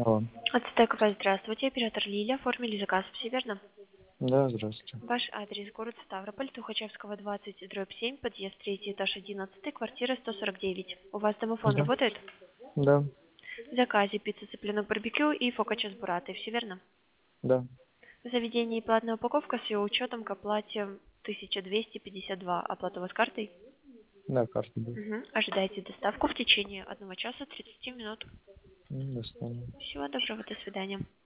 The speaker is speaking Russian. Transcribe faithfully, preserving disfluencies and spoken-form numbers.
Алло. Ацтек, здравствуйте, оператор Лилия, оформили заказ, все верно? Да, здравствуйте. Ваш адрес, город Ставрополь, Тухачевского, двадцать, дробь семь, подъезд третий, этаж одиннадцатый, квартира сто сорок девять. У вас домофон Да. работает? Да. В заказе пицца цыпленок барбекю и фокачча с бурратой, все верно? Да. В заведении платная упаковка с ее учетом к оплате тысяча двести пятьдесят два. Оплата у вас картой? Да, карта будет. Угу. Ожидайте доставку в течение одного часа тридцати минут. М, До свидания. Всего доброго, до свидания.